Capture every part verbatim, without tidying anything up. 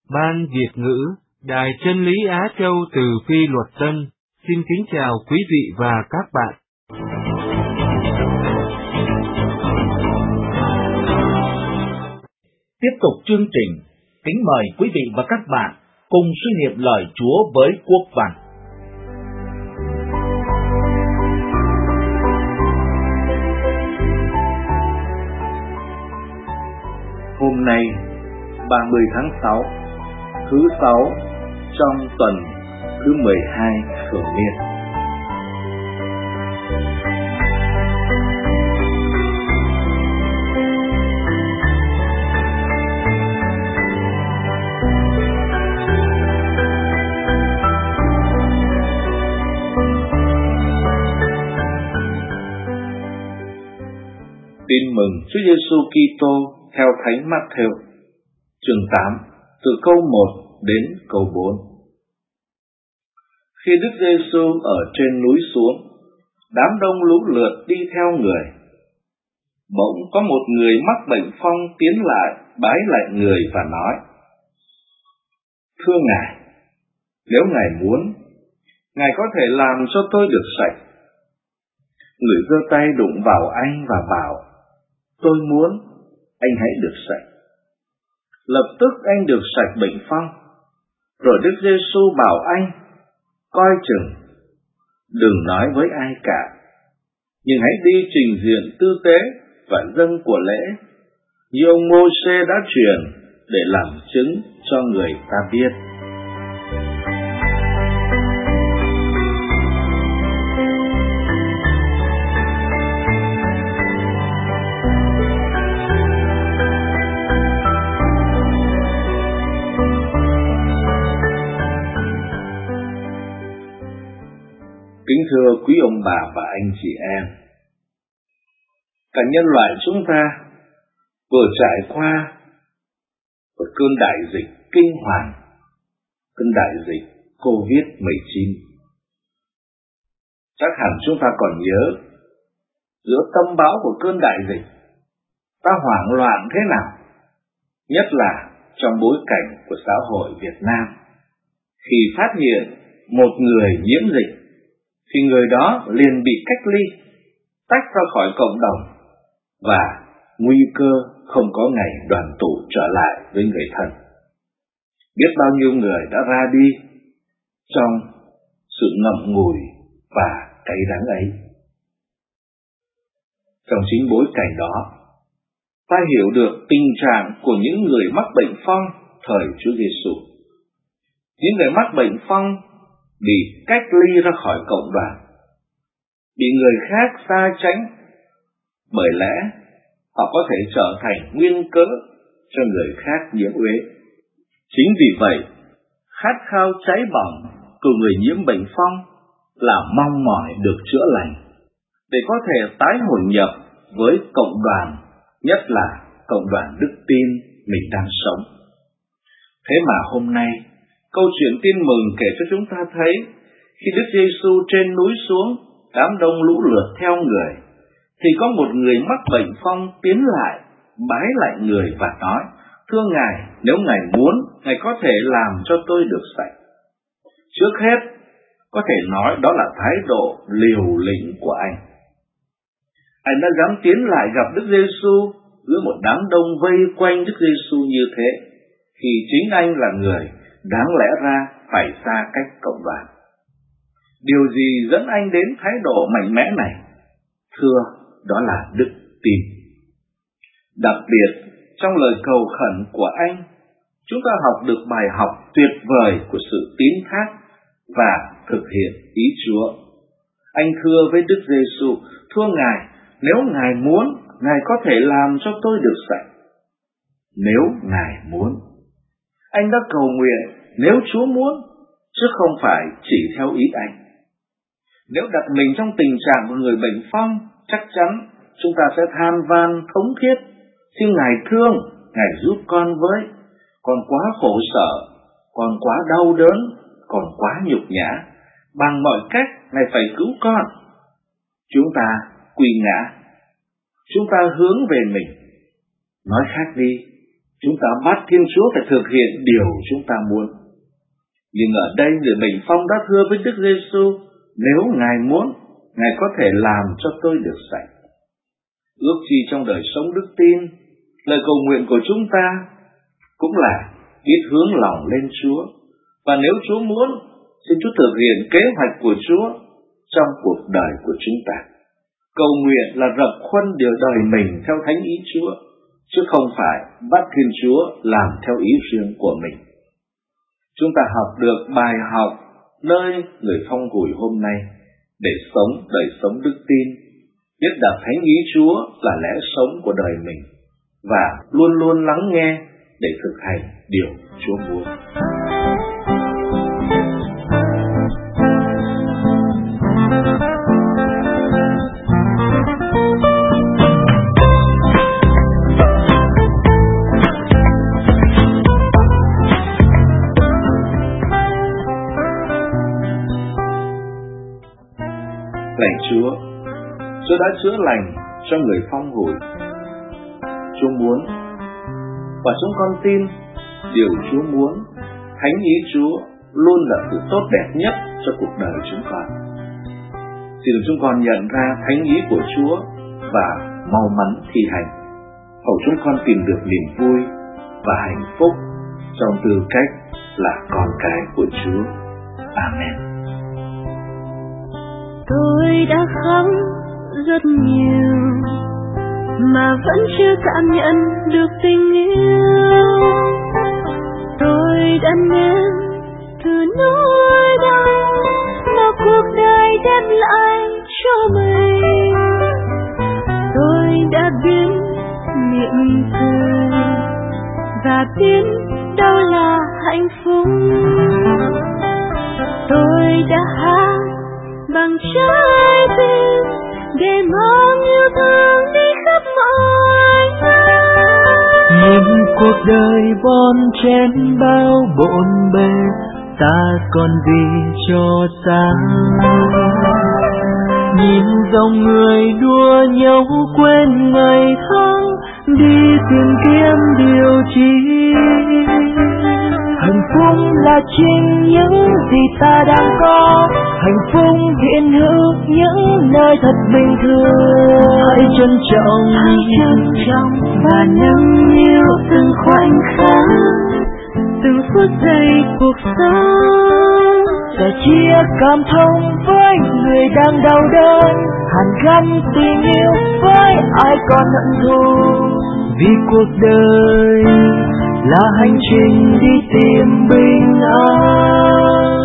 Ban Việt ngữ, Đài Chân lý Á Châu từ Phi Luật Tân, xin kính chào quý vị và các bạn. Tiếp tục chương trình, kính mời quý vị và các bạn cùng suy niệm lời Chúa với Quốc Văn. Hôm nay, ba mươi tháng sáu, thứ sáu trong tuần thứ mười hai thường niên. Tin mừng Chúa Giêsu Kitô theo Thánh Mát-thêu, chương tám, từ câu một đến câu bốn. Khi Đức Giêsu ở trên núi xuống, đám đông lũ lượt đi theo người. Bỗng có một người mắc bệnh phong tiến lại, bái lại người và nói: Thưa Ngài, nếu Ngài muốn, Ngài có thể làm cho tôi được sạch. Người giơ tay đụng vào anh và bảo: Tôi muốn, anh hãy được sạch. Lập tức anh được sạch bệnh phong. Rồi Đức Giêsu bảo anh: Coi chừng, đừng nói với ai cả, nhưng hãy đi trình diện tư tế và dâng của lễ, như ông Mô-sê đã truyền, để làm chứng cho người ta biết. Kính thưa quý ông bà và anh chị em, cả nhân loại chúng ta vừa trải qua một cơn đại dịch kinh hoàng, cơn đại dịch covid mười chín. Chắc hẳn chúng ta còn nhớ, giữa tâm bão của cơn đại dịch, ta hoảng loạn thế nào, nhất là trong bối cảnh của xã hội Việt Nam. Khi phát hiện một người nhiễm dịch, thì người đó liền bị cách ly, tách ra khỏi cộng đồng, và nguy cơ không có ngày đoàn tụ trở lại với người thân. Biết bao nhiêu người đã ra đi trong sự ngậm ngùi và cay đắng ấy. Trong chính bối cảnh đó, ta hiểu được tình trạng của những người mắc bệnh phong thời Chúa Giêsu. Những người mắc bệnh phong bị cách ly ra khỏi cộng đoàn, bị người khác xa tránh, bởi lẽ họ có thể trở thành nguyên cớ cho người khác nhiễm uế. Chính vì vậy, khát khao cháy bỏng của người nhiễm bệnh phong là mong mỏi được chữa lành, để có thể tái hội nhập với cộng đoàn, nhất là cộng đoàn đức tin mình đang sống. Thế mà hôm nay, câu chuyện tin mừng kể cho chúng ta thấy, khi Đức Giêsu trên núi xuống, đám đông lũ lượt theo người, thì có một người mắc bệnh phong tiến lại, bái lại người và nói: Thưa Ngài, nếu Ngài muốn, Ngài có thể làm cho tôi được sạch. Trước hết, có thể nói đó là thái độ liều lĩnh của anh. Anh đã dám tiến lại gặp Đức Giêsu giữa một đám đông vây quanh Đức Giêsu như thế, thì chính anh là người đáng lẽ ra phải xa cách cộng đoàn. Điều gì dẫn anh đến thái độ mạnh mẽ này? Thưa, đó là đức tin. Đặc biệt, trong lời cầu khẩn của anh, chúng ta học được bài học tuyệt vời của sự tín thác và thực hiện ý Chúa. Anh thưa với Đức Giêsu: Thưa Ngài, nếu Ngài muốn, Ngài có thể làm cho tôi được sạch. Nếu Ngài muốn. Anh đã cầu nguyện nếu Chúa muốn, chứ không phải chỉ theo ý anh. Nếu đặt mình trong tình trạng của người bệnh phong, chắc chắn chúng ta sẽ than van thống thiết: Xin Ngài thương, Ngài giúp con với, con quá khổ sở, con quá đau đớn, con quá nhục nhã, bằng mọi cách Ngài phải cứu con. Chúng ta quỳ ngã, chúng ta hướng về mình. Nói khác đi, Chúng ta bắt Thiên Chúa phải thực hiện điều chúng ta muốn. Nhưng ở đây người Bình Phong đã thưa với Đức Giêsu, nếu Ngài muốn, Ngài có thể làm cho tôi được sạch. Ước chi trong đời sống đức tin, lời cầu nguyện của chúng ta cũng là biết hướng lòng lên Chúa. Và nếu Chúa muốn, xin Chúa thực hiện kế hoạch của Chúa trong cuộc đời của chúng ta. Cầu nguyện là rập khuân điều đời mình theo thánh ý Chúa, chứ không phải bắt Thiên Chúa làm theo ý riêng của mình. Chúng ta học được bài học nơi người phong hủi hôm nay để sống đời sống đức tin, biết đặt thánh ý Chúa là lẽ sống của đời mình và luôn luôn lắng nghe để thực hành điều Chúa muốn. Lạy Chúa, Chúa đã chữa lành cho người phong hủi. Chúa muốn, và chúng con tin điều Chúa muốn, thánh ý Chúa luôn là sự tốt đẹp nhất cho cuộc đời chúng con. Xin được chúng con nhận ra thánh ý của Chúa và mau mắn thi hành, hầu chúng con tìm được niềm vui và hạnh phúc trong tư cách là con cái của Chúa. Amen. Tôi đã khóc rất nhiều mà vẫn chưa cảm nhận được tình yêu. Tôi đã nếm thử nỗi đau mà cuộc đời đem lại cho mình. Tôi đã biết niềm cười và biết đâu là hạnh phúc. Tôi đã hát bằng trái tim để mang yêu thương đi khắp mọi nơi. Nhìn cuộc đời bon chen bao bộn bề, ta còn vì cho ta. Nhìn dòng người đua nhau quên ngày tháng, đi tìm kiếm điều chi. Hạnh phúc là chính những gì ta đang có, hạnh phúc hiện hữu những nơi thật bình thường. Hãy trân trọng, hãy trân trọng và nâng niu từng khoảnh khắc, từng phút giây cuộc sống. Sẻ chia cảm thông với người đang đau đớn, hàn gắn tình yêu với ai còn hận thù. Vì cuộc đời là hành trình đi tìm bình an.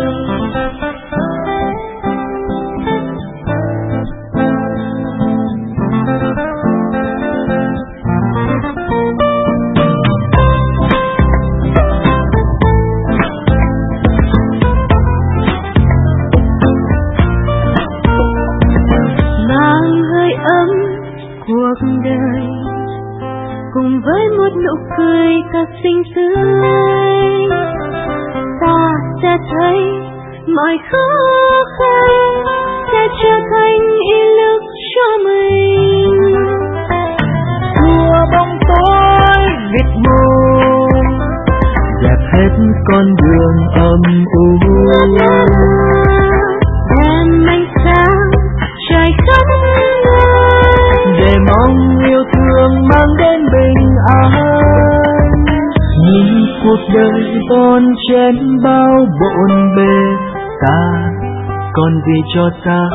Mang hơi ấm cuộc đời cùng với một nụ cười thật xinh tươi, ta sẽ thấy mọi khó khăn sẽ trở thành ý lực cho mình. Xua bóng tối mịt mù, dẹp hết con đường âm u, đem ánh sáng trời khắp nơi để mong yêu thương mang đến bình an. Nhìn cuộc đời bon chen bao bộn bề, ta còn gì cho ta.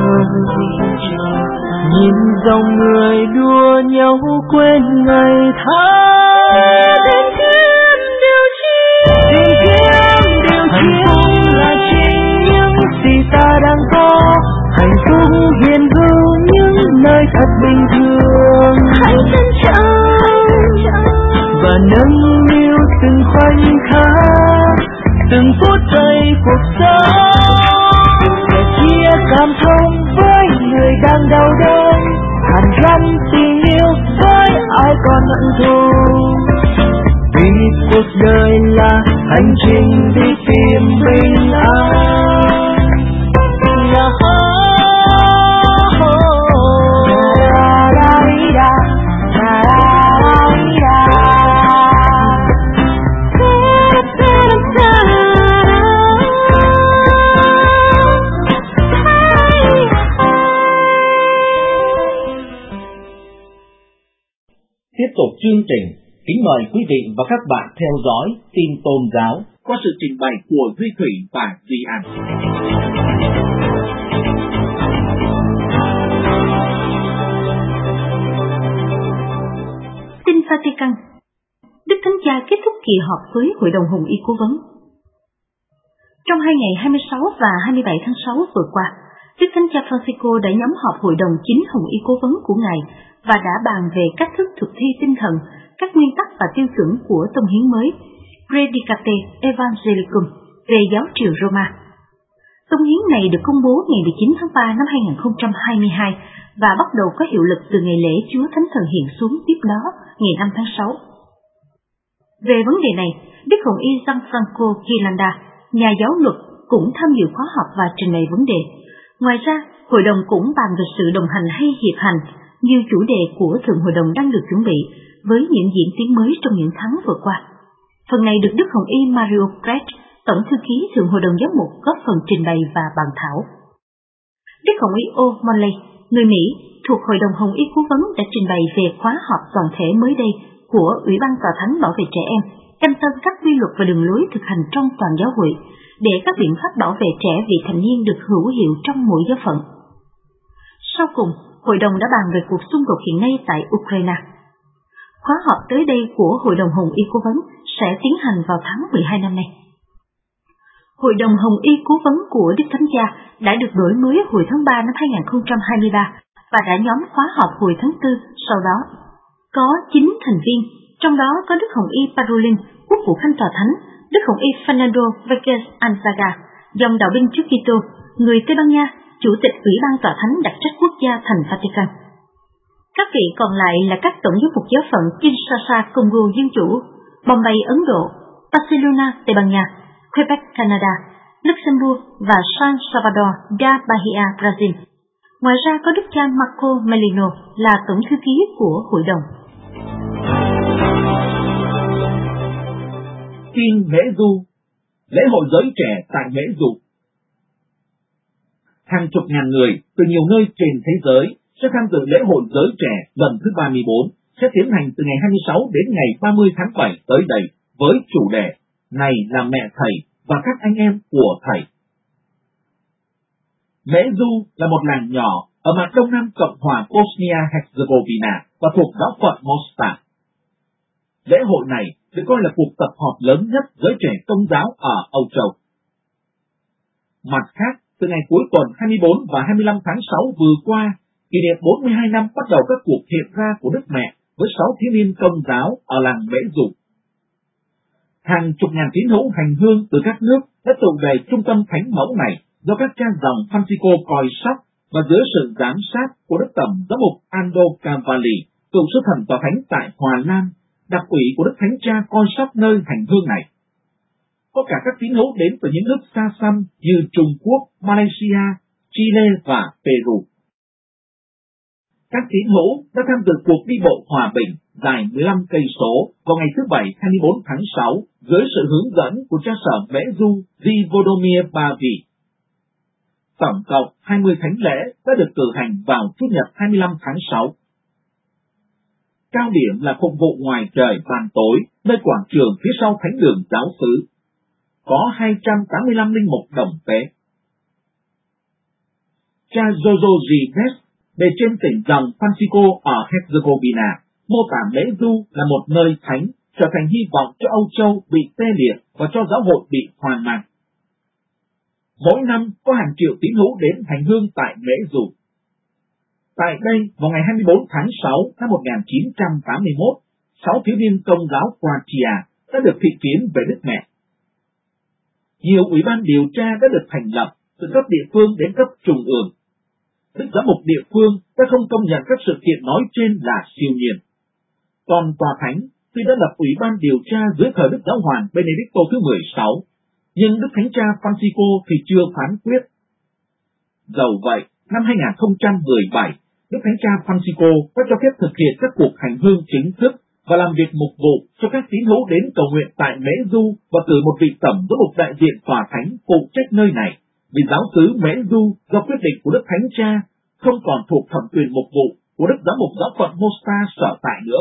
Nhìn dòng người đua nhau quên ngày tháng, tìm kiếm điều chi. Hạnh phúc là chính những gì ta đang có, hạnh phúc hiện hữu những nơi thật bình thường. Hãy trân trọng và nâng niu từng khoảnh khắc, từng phút giây cuộc sống. Để chia cảm thông với người đang đau đớn, hàn gắn tình yêu với ai còn hận thù. Vì cuộc đời là hành trình đi tìm bình an. La la la la la la la. tục chương trình, kính mời quý vị và các bạn theo dõi tin tôn giáo qua sự trình bày của Duy Thủy và Duy An. Tin Vatican. Đức Thánh Cha kết thúc kỳ họp với Hội đồng Hồng Y Cố vấn. Trong hai ngày hai mươi sáu và hai mươi bảy tháng sáu vừa qua, Đức Thánh Cha Francisco đã nhóm họp Hội đồng chính Hồng Y Cố vấn của Ngài và đã bàn về cách thức thực thi tinh thần, các nguyên tắc và tiêu chuẩn của tông hiến mới Predicate Evangelicum về giáo triều Roma. Tông hiến này được công bố ngày mười chín tháng ba năm hai nghìn không trăm hai mươi hai và bắt đầu có hiệu lực từ ngày lễ Chúa Thánh Thần hiện xuống tiếp đó, ngày năm tháng sáu. Về vấn đề này, Đức Hồng Y Gianfranco Ghirlanda, nhà giáo luật, cũng tham dự khóa họp và trình bày vấn đề. Ngoài ra, Hội đồng cũng bàn về sự đồng hành hay hiệp hành, như chủ đề của Thượng Hội đồng đang được chuẩn bị với những diễn tiến mới trong những tháng vừa qua. Phần này được Đức Hồng Y Mario Brett, Tổng thư ký Thượng Hội đồng Giám mục, góp phần trình bày và bàn thảo. Đức Hồng Y O'Malley, người Mỹ, thuộc Hội đồng Hồng Y Cố vấn đã trình bày về khóa họp toàn thể mới đây của Ủy ban Tòa Thánh Bảo vệ Trẻ Em, canh tân các quy luật và đường lối thực hành trong toàn giáo hội, để các biện pháp bảo vệ trẻ vị thành niên được hữu hiệu trong mỗi giáo phận. Sau cùng, Hội đồng đã bàn về cuộc xung đột hiện nay tại Ukraine. Khóa họp tới đây của Hội đồng Hồng Y Cố vấn sẽ tiến hành vào tháng mười hai năm nay. Hội đồng Hồng Y Cố vấn của Đức Thánh Cha đã được đổi mới hồi tháng ba năm hai nghìn không trăm hai mươi ba và đã nhóm khóa họp hồi tháng tư sau đó. Có chín thành viên, trong đó có Đức Hồng Y Parolin, Quốc vụ Khanh Tòa Thánh, Đức Hồng Y Fernando Vázquez Anzaga, dòng đạo binh trước Kitô, người Tây Ban Nha, Chủ tịch Ủy ban Tòa Thánh đặc trách quốc gia thành Vatican. Các vị còn lại là các tổng giám mục giáo phận Kinshasa, Congo Dân Chủ, Bombay, Ấn Độ, Barcelona, Tây Ban Nha, Quebec, Canada, Luxembourg và San Salvador da Bahia, Brazil. Ngoài ra có Đức cha Marco Melino là tổng thư ký của hội đồng. Tin Mễ Du, lễ hội giới trẻ tại Mễ Du. Hàng chục ngàn người từ nhiều nơi trên thế giới sẽ tham dự lễ hội giới trẻ lần thứ ba mươi bốn, sẽ tiến hành từ ngày hai mươi sáu đến ngày ba mươi tháng bảy tới đây với chủ đề Này là mẹ thầy và các anh em của thầy. Mễ Du là một làng nhỏ ở mặt đông nam Cộng hòa Bosnia-Herzegovina và thuộc giáo phận Mostar. Lễ hội này được coi là cuộc tập hợp lớn nhất giới trẻ Công giáo ở Âu Châu. Mặt khác, từ ngày cuối tuần hai mươi bốn và hai mươi lăm tháng sáu vừa qua, kỷ niệm bốn mươi hai năm bắt đầu các cuộc hiện ra của Đức Mẹ với sáu thiếu niên Công giáo ở làng Mễ Du. Hàng chục ngàn tín hữu hành hương từ các nước đã tụ về trung tâm thánh mẫu này do các cha dòng Francisco coi sóc và dưới sự giám sát của Đức Tổng Giám mục Ando Cavalli, cựu sứ thần tòa thánh tại Hòa Lan, đặc ủy của Đức Thánh Cha coi sóc nơi hành hương này. Có cả các tín hữu đến từ những nước xa xăm như Trung Quốc, Malaysia, Chile và Peru. Các tín hữu đã tham dự cuộc đi bộ hòa bình dài mười lăm cây số vào ngày thứ Bảy hai mươi bốn tháng sáu dưới sự hướng dẫn của cha sở Mễ Du Vodomir Bavi. Tổng cộng hai mươi thánh lễ đã được cử hành vào Chủ nhật hai mươi lăm tháng sáu. Cao điểm là phục vụ ngoài trời ban tối nơi quảng trường phía sau thánh đường giáo xứ. Có hai trăm tám mươi lăm linh mục đồng tế. Cha Jojo Givez, bề trên tỉnh dòng Francisco ở Herzegovina, mô tả Mễ Du là một nơi thánh, trở thành hy vọng cho Âu Châu bị tê liệt và cho giáo hội bị hoang mang. Mỗi năm có hàng triệu tín hữu đến hành hương tại Mễ Du. Tại đây, vào ngày hai mươi bốn tháng sáu năm một nghìn chín trăm tám mươi mốt, sáu thiếu niên Công giáo Croatia đã được thị kiến về Đức Mẹ. Nhiều ủy ban điều tra đã được thành lập từ cấp địa phương đến cấp trung ương. Đức giám mục địa phương đã không công nhận các sự kiện nói trên là siêu nhiên. Còn tòa thánh tuy đã lập ủy ban điều tra dưới thời Đức Giáo hoàng Benedicto thứ mười sáu, nhưng Đức Thánh Cha Francisco thì chưa phán quyết. Dầu vậy, năm hai nghìn không trăm mười bảy, Đức Thánh Cha Francisco đã cho phép thực hiện các cuộc hành hương chính thức và làm việc mục vụ cho các tín hữu đến cầu nguyện tại Mễ Du và cử một vị tổng giám mục đại diện tòa thánh phụ trách nơi này, vì giáo xứ Mễ Du do quyết định của Đức Thánh Cha không còn thuộc thẩm quyền mục vụ của Đức Giám mục Giáo phận Mostar sở tại nữa.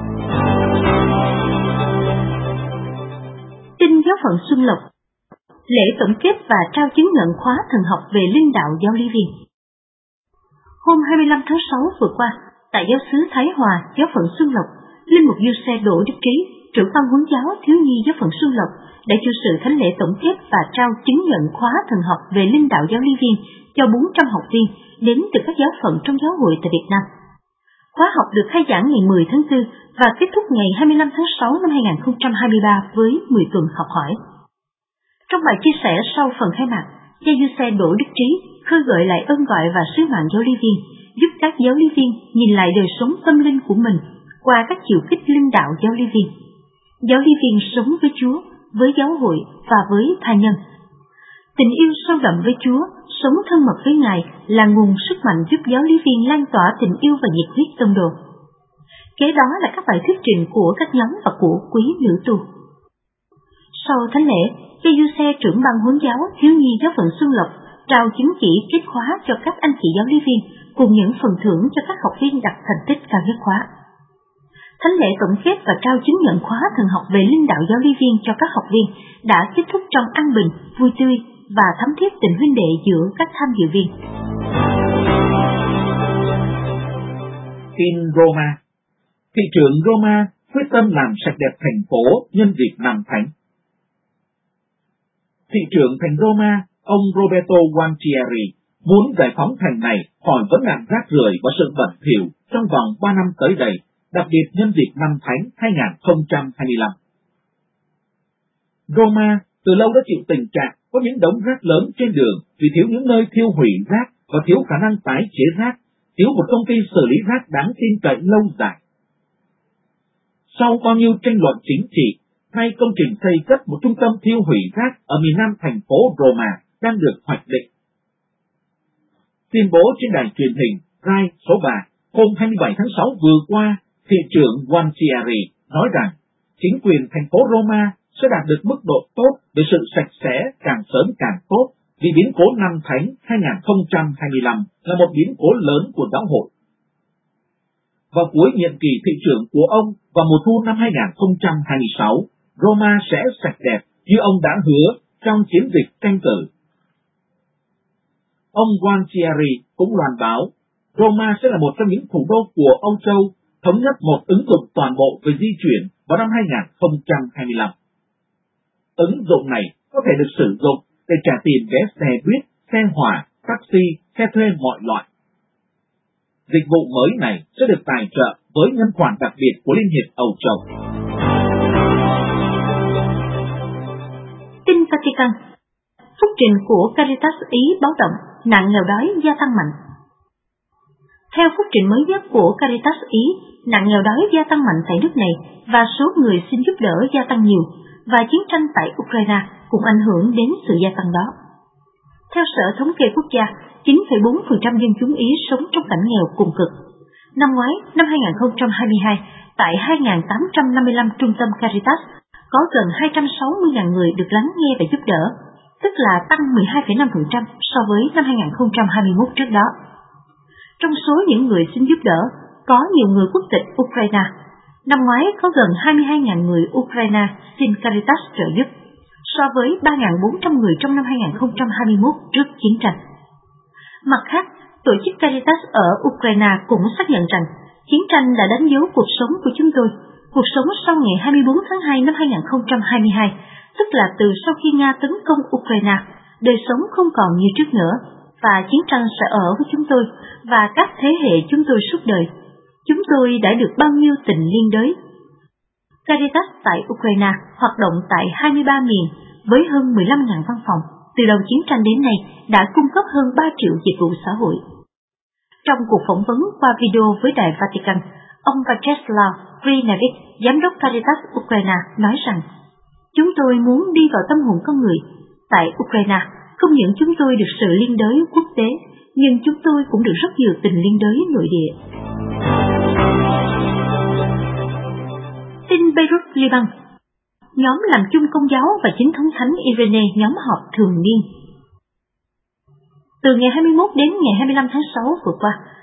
Tin giáo phận Xuân Lộc, lễ tổng kết và trao chứng nhận khóa thần học về linh đạo giáo lý viên. Hôm hai mươi lăm tháng sáu vừa qua, tại giáo xứ Thái Hòa, giáo phận Xuân Lộc, linh mục giê xê Đỗ Đức Trí, trưởng ban huấn giáo thiếu nhi giáo phận Xuân Lộc, đã chủ sự thánh lễ tổng kết và trao chứng nhận khóa thần học về linh đạo giáo lý viên cho bốn trăm học viên đến từ các giáo phận trong giáo hội tại Việt Nam. Khóa học được khai giảng ngày mười tháng tư và kết thúc ngày hai mươi lăm tháng sáu năm hai nghìn không trăm hai mươi ba với mười tuần học hỏi. Trong bài chia sẻ sau phần khai mạc, cha giê xê Đỗ Đức Trí khơi gợi lại ơn gọi và sứ mạng giáo lý viên, giúp các giáo lý viên nhìn lại đời sống tâm linh của mình qua các chiều kích linh đạo giáo lý viên. Giáo lý viên sống với Chúa, với giáo hội và với tha nhân. Tình yêu sâu đậm với Chúa, sống thân mật với Ngài là nguồn sức mạnh giúp giáo lý viên lan tỏa tình yêu và nhiệt huyết tông đồ. Kế đó là các bài thuyết trình của các nhóm và của quý nữ tu. Sau thánh lễ, cha giê xê trưởng ban huấn giáo thiếu nhi giáo phận Xuân Lộc trao chứng chỉ kết khóa cho các anh chị giáo lý viên cùng những phần thưởng cho các học viên đạt thành tích cao nhất khóa. Thánh lễ tổng kết và trao chứng nhận khóa thần học về linh đạo giáo lý viên cho các học viên đã kết thúc trong an bình, vui tươi và thắm thiết tình huynh đệ giữa các tham dự viên. Tin Roma. Thị trưởng Roma quyết tâm làm sạch đẹp thành phố nhân dịp năm thánh. Thị trưởng thành Roma, ông Roberto Gualtieri, muốn giải phóng thành này khỏi vấn nạn rác rưởi và sự bẩn thỉu trong vòng ba năm tới đây, đặc biệt nhân dịp năm thánh hai nghìn không trăm hai mươi lăm. Roma từ lâu đã chịu tình trạng có những đống rác lớn trên đường vì thiếu những nơi thiêu hủy rác và thiếu khả năng tái chế rác, thiếu một công ty xử lý rác đáng tin cậy lâu dài. Sau bao nhiêu tranh luận chính trị, nay công trình xây cất một trung tâm thiêu hủy rác ở miền nam thành phố Roma đang được hoạch định. Tuyên bố trên đài truyền hình Rai số ba hôm hai mươi bảy tháng sáu vừa qua, thị trưởng Gualtieri nói rằng chính quyền thành phố Roma sẽ đạt được mức độ tốt về sự sạch sẽ càng sớm càng tốt, vì biến cố năm thánh hai nghìn không trăm hai mươi lăm là một biến cố lớn của giáo hội. Vào cuối nhiệm kỳ thị trưởng của ông vào mùa thu năm hai nghìn không trăm hai mươi sáu, Roma sẽ sạch đẹp như ông đã hứa trong chiến dịch tranh cử. Ông Gualtieri cũng loan báo Roma sẽ là một trong những thủ đô của Âu Châu thống nhất một ứng dụng toàn bộ về di chuyển vào năm hai nghìn không trăm hai mươi lăm. Ứng dụng này có thể được sử dụng để trả tiền vé xe buýt, xe hỏa, taxi, xe thuê mọi loại. Dịch vụ mới này sẽ được tài trợ với ngân khoản đặc biệt của Liên hiệp Âu Châu. Tin Vatican. Phúc trình của Caritas Ý báo động nạn nghèo đói gia tăng mạnh. Theo phúc trình mới nhất của Caritas Ý, nạn nghèo đói gia tăng mạnh tại nước này và số người xin giúp đỡ gia tăng nhiều, và chiến tranh tại Ukraine cũng ảnh hưởng đến sự gia tăng đó. Theo Sở Thống kê Quốc gia, chín phẩy bốn phần trăm dân chúng Ý sống trong cảnh nghèo cùng cực. Năm ngoái, năm hai nghìn không trăm hai mươi hai, tại hai nghìn tám trăm năm mươi lăm trung tâm Caritas, có gần hai trăm sáu mươi nghìn người được lắng nghe và giúp đỡ, tức là tăng mười hai phẩy năm phần trăm so với năm hai nghìn không trăm hai mươi mốt trước đó. Trong số những người xin giúp đỡ, có nhiều người quốc tịch Ukraine. Năm ngoái có gần hai mươi hai nghìn người Ukraine xin Caritas trợ giúp, so với ba nghìn bốn trăm người trong năm hai nghìn không trăm hai mươi mốt trước chiến tranh. Mặt khác, tổ chức Caritas ở Ukraine cũng xác nhận rằng chiến tranh đã đánh dấu cuộc sống của chúng tôi, cuộc sống sau ngày hai mươi bốn tháng hai năm hai nghìn không trăm hai mươi hai, tức là từ sau khi Nga tấn công Ukraine, đời sống không còn như trước nữa, và chiến tranh sẽ ở với chúng tôi và các thế hệ chúng tôi suốt đời. Chúng tôi đã được bao nhiêu tình liên đới. Caritas tại Ukraine hoạt động tại hai mươi ba miền với hơn mười lăm nghìn văn phòng. Từ đầu chiến tranh đến nay đã cung cấp hơn ba triệu dịch vụ xã hội. Trong cuộc phỏng vấn qua video với Đài Vatican, ông Vyacheslav Vrinavich, giám đốc Caritas Ukraine, nói rằng chúng tôi muốn đi vào tâm hồn con người. Tại Ukraine, không những chúng tôi được sự liên đới quốc tế, nhưng chúng tôi cũng được rất nhiều tình liên đới nội địa. Tin Beirut, Liban. Nhóm làm chung Công giáo và chính thống thánh Irene nhóm họp thường niên. Từ ngày hai mươi mốt đến ngày hai mươi lăm tháng sáu vừa qua,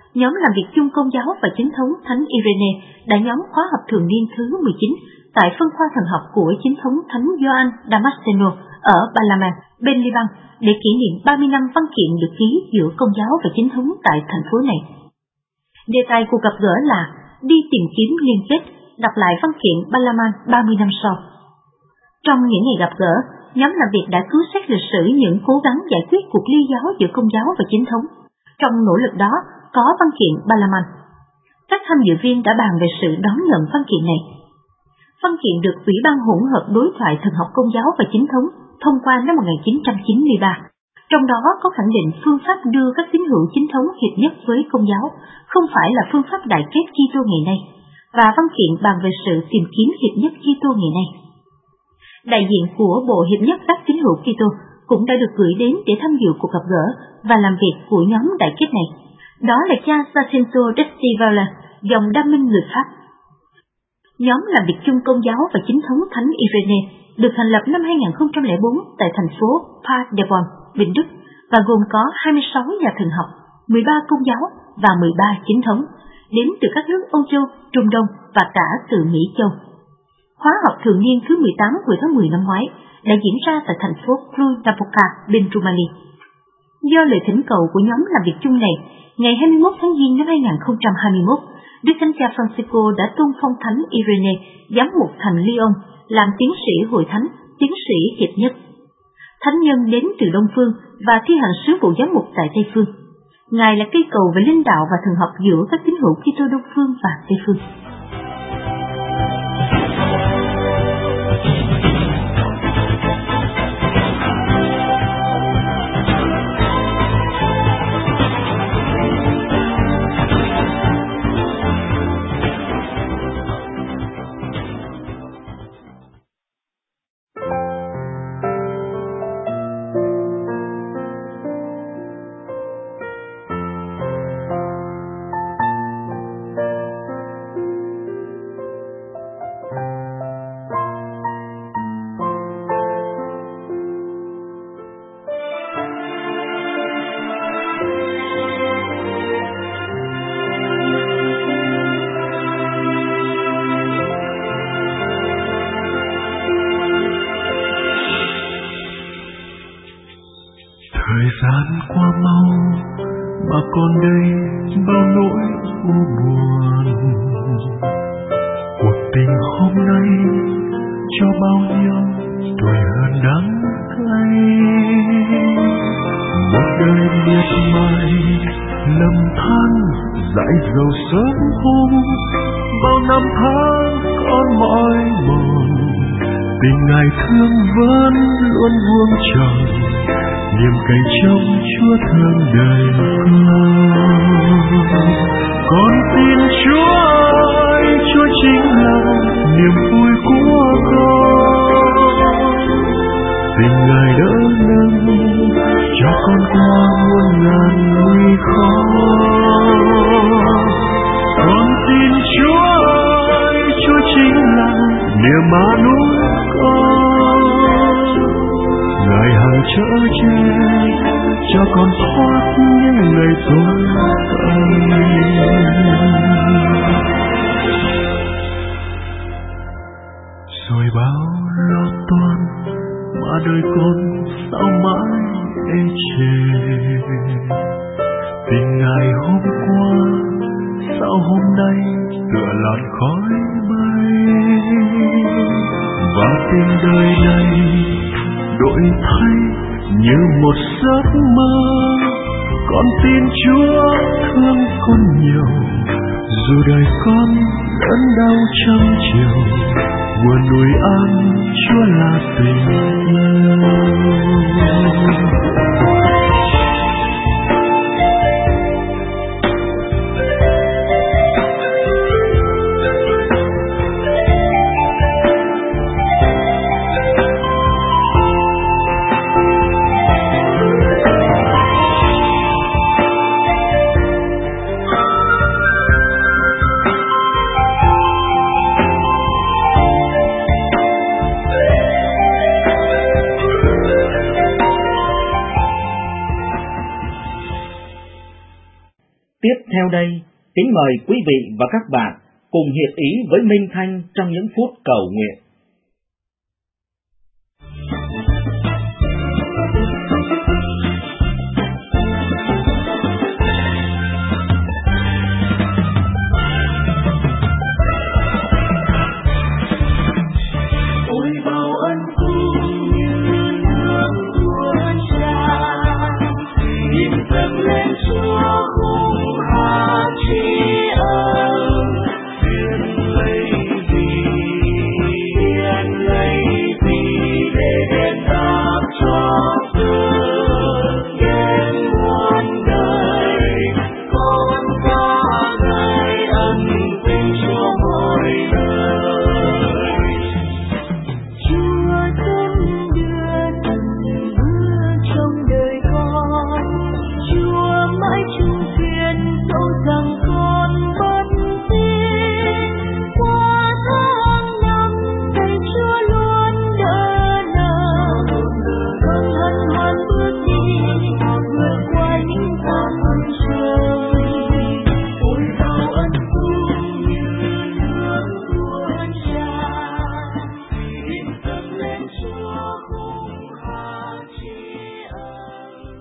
nhóm làm việc chung Công giáo và Chính thống Thánh Irene đã nhóm khóa học thường niên thứ mười chín tại phân khoa thần học của Chính thống Thánh Gioan Damasceno ở Balaman, bên Liban, để kỷ niệm ba mươi năm văn kiện được ký giữa Công giáo và Chính thống tại thành phố này. Đề tài cuộc gặp gỡ là đi tìm kiếm liên kết, đọc lại văn kiện Balaman ba mươi năm sau. Trong những ngày gặp gỡ, nhóm làm việc đã cứu xét lịch sử những cố gắng giải quyết cuộc ly giáo giữa Công giáo và Chính thống. Trong nỗ lực đó có văn kiện Balaman. Các tham dự viên đã bàn về sự đón nhận văn kiện này. Văn kiện được Ủy ban hỗn hợp đối thoại thần học Công giáo và Chính thống thông qua năm một nghìn chín trăm chín mươi ba. Trong đó có khẳng định phương pháp đưa các tín hữu Chính thống hiệp nhất với Công giáo không phải là phương pháp đại kết Kitô ngày nay, và văn kiện bàn về sự tìm kiếm hiệp nhất Kitô ngày nay. Đại diện của Bộ Hiệp nhất các tín hữu Kitô cũng đã được gửi đến để tham dự cuộc gặp gỡ và làm việc của nhóm đại kết này. Đó là cha Jacinto Destivella, dòng đam minh người Pháp. Nhóm làm việc chung Công giáo và Chính thống Thánh Irene được thành lập năm hai nghìn không trăm lẻ bốn tại thành phố Paderborn, Bình Đức, và gồm có hai mươi sáu nhà thần học, mười ba Công giáo và mười ba Chính thống, đến từ các nước Âu Châu, Trung Đông và cả từ Mỹ Châu. Khóa học thường niên thứ mười tám hồi tháng mười năm ngoái đã diễn ra tại thành phố Cluj-Napoca, bên Rumani. Do lời thỉnh cầu của nhóm làm việc chung này, ngày hai mươi mốt tháng Giêng năm hai nghìn không trăm hai mươi mốt, Đức Thánh Cha Francisco đã tôn phong Thánh Irene, giám mục thành Lyon, làm tiến sĩ hội thánh, tiến sĩ hiệp nhất. Thánh nhân đến từ Đông Phương và thi hành sứ vụ giám mục tại Tây Phương. Ngài là cây cầu về linh đạo và thần học giữa các tín hữu Kitô Đông Phương và Tây Phương. Thời gian qua mau mà còn đây bao nỗi u buồn. Cuộc tình hôm nay cho bao nhiêu tuổi hờn đắng cay. Một đời miệt mài lầm than dãi dầu sớm hôm. Bao năm tháng con mỏi mòn, tình ngày thương vẫn luôn vuông tròn. Niềm cày trong Chúa thương đời con. Con tin Chúa ơi, Chúa chính là niềm vui của con. Tình Ngài đỡ nâng cho con qua muôn ngàn nguy khó. Con tin Chúa ơi, Chúa chính là niềm an ủi con. Ngài hằng chở che cho con thoát những ngày tối tăm. Rồi bao lo toan mà đời con sao mãi ê chề. Tình Ngài hôm qua sao hôm nay tựa làn khói bay. Và tình đời này đổi thay như một giấc mơ. Con tin Chúa thương con nhiều, dù đời con đớn đau trăm chiều. Nguồn nuôi an Chúa là tình yêu. Theo đây, kính mời quý vị và các bạn cùng hiệp ý với Minh Thanh trong những phút cầu nguyện. Ôi bao ân phúc như nước tuôn tràn, tim dâng lên Chúa cùng hát tri ân. Nguyện lấy vì, nguyện lấy vì để đền đáp cho cơn ghen muôn đời. Con ca ngợi ân tình Chúa mọi nơi. Chúa dẫn đưa từng bước trong đời con, Chúa mãi chung thuyền dẫu rằng con bất tin. Qua tháng năm thầy Chúa luôn đỡ đầu, con hân hoan bước đi vượt qua những tháng năm trời. Ôi bao ân phúc như nước tuôn tràn, tim dâng lên Chúa cùng hát tri ân.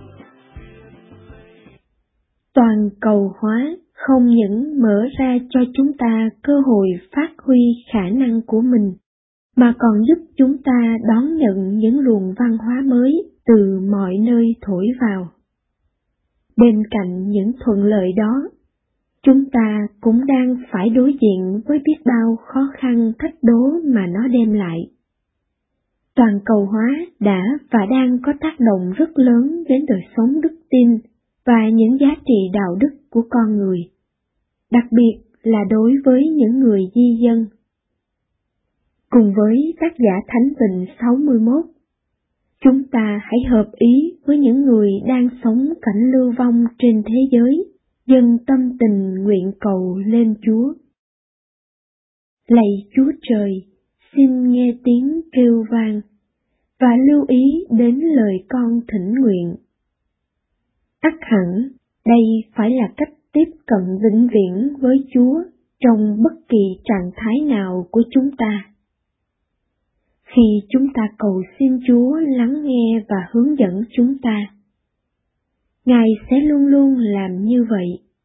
Toàn cầu hóa không những mở ra cho chúng ta cơ hội phát huy khả năng của mình, mà còn giúp chúng ta đón nhận những luồng văn hóa mới từ mọi nơi thổi vào. Bên cạnh những thuận lợi đó, chúng ta cũng đang phải đối diện với biết bao khó khăn thách đố mà nó đem lại. Toàn cầu hóa đã và đang có tác động rất lớn đến đời sống đức tin và những giá trị đạo đức của con người, đặc biệt là đối với những người di dân. Cùng với tác giả Thánh Vịnh sáu mươi mốt, chúng ta hãy hợp ý với những người đang sống cảnh lưu vong trên thế giới, dâng tâm tình nguyện cầu lên Chúa. Lạy Chúa Trời, xin nghe tiếng kêu vang, và lưu ý đến lời con thỉnh nguyện. Ắt hẳn, đây phải là cách tiếp cận vĩnh viễn với Chúa trong bất kỳ trạng thái nào của chúng ta. Khi chúng ta cầu xin Chúa lắng nghe và hướng dẫn chúng ta, Ngài sẽ luôn luôn làm như vậy.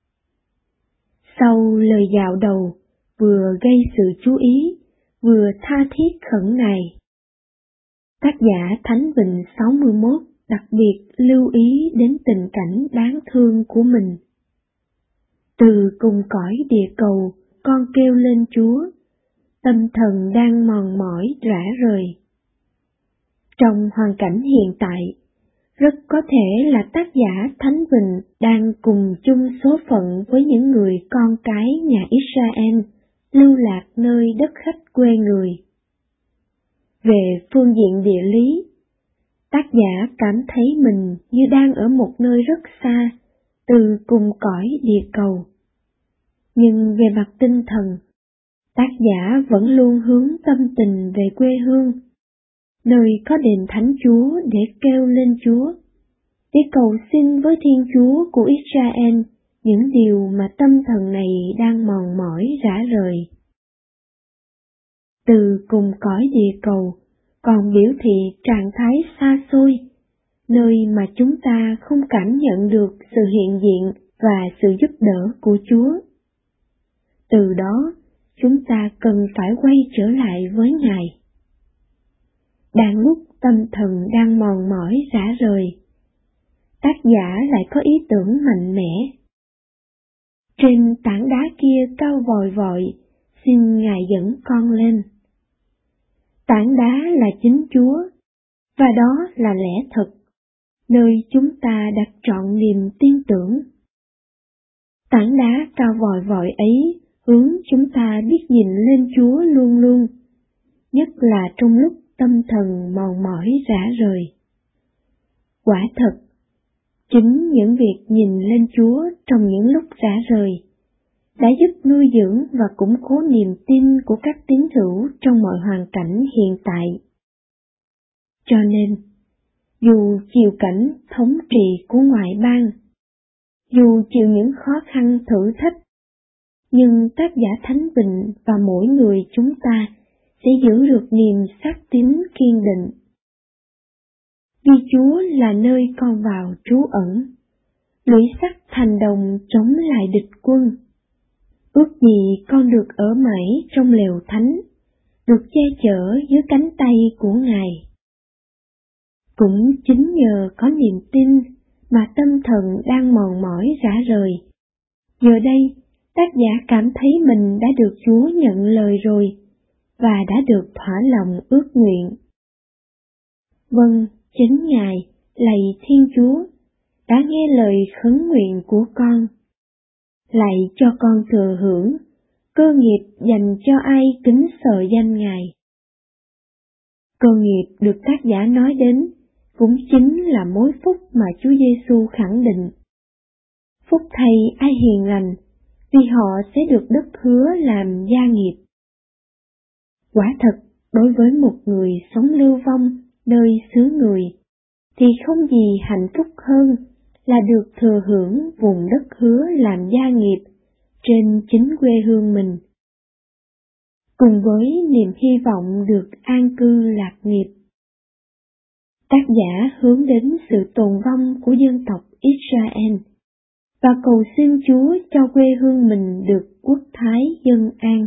Sau lời dạo đầu, vừa gây sự chú ý, vừa tha thiết khẩn này, tác giả Thánh Vịnh sáu mươi mốt đặc biệt lưu ý đến tình cảnh đáng thương của mình. Từ cùng cõi địa cầu, con kêu lên Chúa, tâm thần đang mòn mỏi rã rời. Trong hoàn cảnh hiện tại, rất có thể là tác giả Thánh Vịnh đang cùng chung số phận với những người con cái nhà Israel lưu lạc nơi đất khách quê người. Về phương diện địa lý, tác giả cảm thấy mình như đang ở một nơi rất xa, từ cùng cõi địa cầu. Nhưng về mặt tinh thần, tác giả vẫn luôn hướng tâm tình về quê hương, nơi có đền Thánh Chúa để kêu lên Chúa, để cầu xin với Thiên Chúa của Israel những điều mà tâm thần này đang mòn mỏi rã rời. Từ cùng cõi địa cầu còn biểu thị trạng thái xa xôi, nơi mà chúng ta không cảm nhận được sự hiện diện và sự giúp đỡ của Chúa. Từ đó, chúng ta cần phải quay trở lại với Ngài. Đang lúc tâm thần đang mòn mỏi rã rời, tác giả lại có ý tưởng mạnh mẽ. Trên tảng đá kia cao vòi vọi, xin Ngài dẫn con lên. Tảng đá là chính Chúa, và đó là lẽ thật, nơi chúng ta đặt trọn niềm tin tưởng. Tảng đá cao vòi vọi ấy hướng chúng ta biết nhìn lên Chúa luôn luôn, nhất là trong lúc tâm thần mòn mỏi rã rời. Quả thật, chính những việc nhìn lên Chúa trong những lúc rã rời đã giúp nuôi dưỡng và củng cố niềm tin của các tín hữu trong mọi hoàn cảnh hiện tại. Cho nên, dù chịu cảnh thống trị của ngoại bang, dù chịu những khó khăn thử thách, nhưng tác giả Thánh Bình và mỗi người chúng ta sẽ giữ được niềm xác tín kiên định. Vì Chúa là nơi con vào trú ẩn, lưỡi sắt thành đồng chống lại địch quân. Ước gì con được ở mãi trong lều thánh, được che chở dưới cánh tay của Ngài. Cũng chính nhờ có niềm tin mà tâm thần đang mòn mỏi rã rời. Giờ đây, tác giả cảm thấy mình đã được Chúa nhận lời rồi, và đã được thỏa lòng ước nguyện. Vâng, chính Ngài, lạy Thiên Chúa, đã nghe lời khấn nguyện của con. Lạy cho con thừa hưởng cơ nghiệp dành cho ai kính sợ danh Ngài. Cơ nghiệp được tác giả nói đến cũng chính là mối phúc mà Chúa Giêsu khẳng định. Phúc thay ai hiền lành, vì họ sẽ được đất hứa làm gia nghiệp. Quả thật, đối với một người sống lưu vong nơi xứ người, thì không gì hạnh phúc hơn là được thừa hưởng vùng đất hứa làm gia nghiệp trên chính quê hương mình. Cùng với niềm hy vọng được an cư lạc nghiệp, tác giả hướng đến sự tồn vong của dân tộc Israel và cầu xin Chúa cho quê hương mình được quốc thái dân an.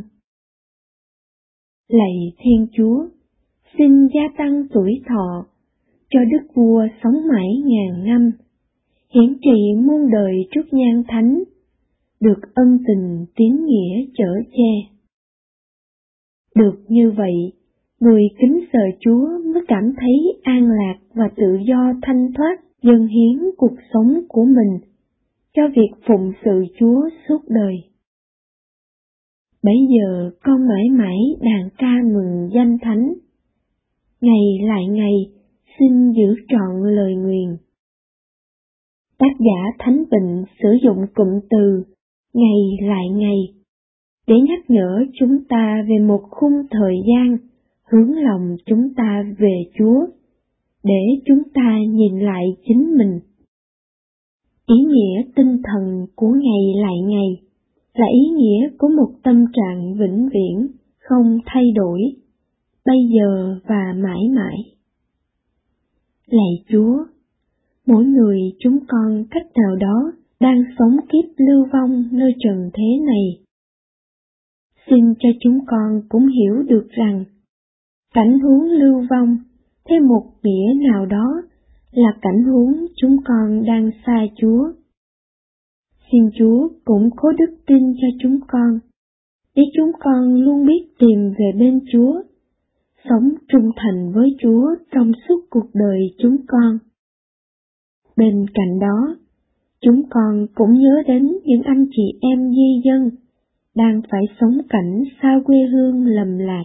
Lạy Thiên Chúa, xin gia tăng tuổi thọ cho đức vua sống mãi ngàn năm, hiển trị muôn đời trước nhan thánh, được ân tình tín nghĩa chở che. Được như vậy, người kính sợ Chúa mới cảm thấy an lạc và tự do thanh thoát dâng hiến cuộc sống của mình cho việc phụng sự Chúa suốt đời. Bấy giờ con mãi mãi đàn ca mừng danh thánh, ngày lại ngày xin giữ trọn lời nguyền. Tác giả Thánh Bình sử dụng cụm từ ngày lại ngày để nhắc nhở chúng ta về một khung thời gian hướng lòng chúng ta về Chúa, để chúng ta nhìn lại chính mình. Ý nghĩa tinh thần của ngày lại ngày là ý nghĩa của một tâm trạng vĩnh viễn, không thay đổi, bây giờ và mãi mãi. Lạy Chúa, mỗi người chúng con cách nào đó đang sống kiếp lưu vong nơi trần thế này. Xin cho chúng con cũng hiểu được rằng, cảnh huống lưu vong, theo một nghĩa nào đó, là cảnh huống chúng con đang xa Chúa. Xin Chúa cũng có đức tin cho chúng con, để chúng con luôn biết tìm về bên Chúa, sống trung thành với Chúa trong suốt cuộc đời chúng con. Bên cạnh đó, chúng con cũng nhớ đến những anh chị em di dân đang phải sống cảnh xa quê hương lầm lạc.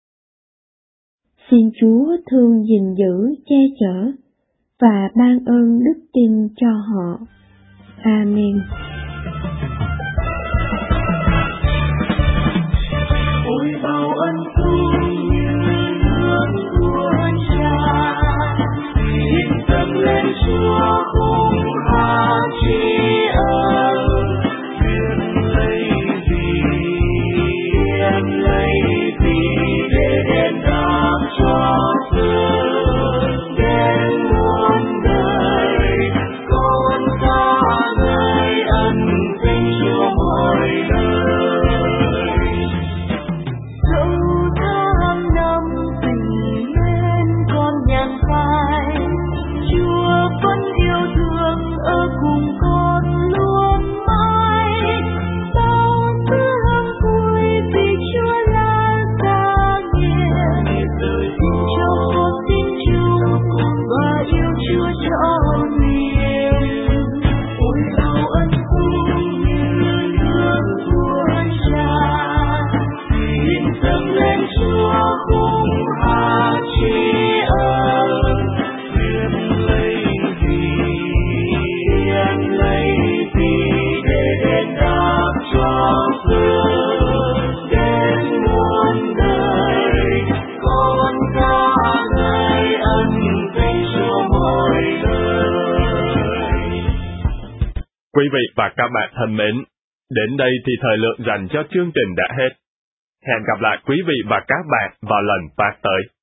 Xin Chúa thương gìn giữ, che chở và ban ơn đức tin cho họ. Amen. Ôi bao ân phúc như nước tuôn tràn, xin dâng lên Chúa khung hát tri ân, nguyện lấy vì em lấy vì để đền đáp cho thương đến muôn đời, con ca ngợi ân tình Chúa mọi đời. Dẫu tháng năm tình lên con nhàn phai, Chúa vẫn yêu thương ở cùng con luôn mãi. Bao tư hương vui vì Chúa là ca nghiền, xin cho con tin chung và yêu Chúa trọn niềm. Ôi bao ân phúc như nước tuôn tràn, xin dâng lên Chúa khung hát tri ân, nguyện lấy vì em lấy vì để đền đáp cho thương đến muôn đời, con ca ngợi ân tình Chúa mọi đời. Quý vị và các bạn thân mến, đến đây thì thời lượng dành cho chương trình đã hết. Hẹn gặp lại quý vị và các bạn vào lần phát tới.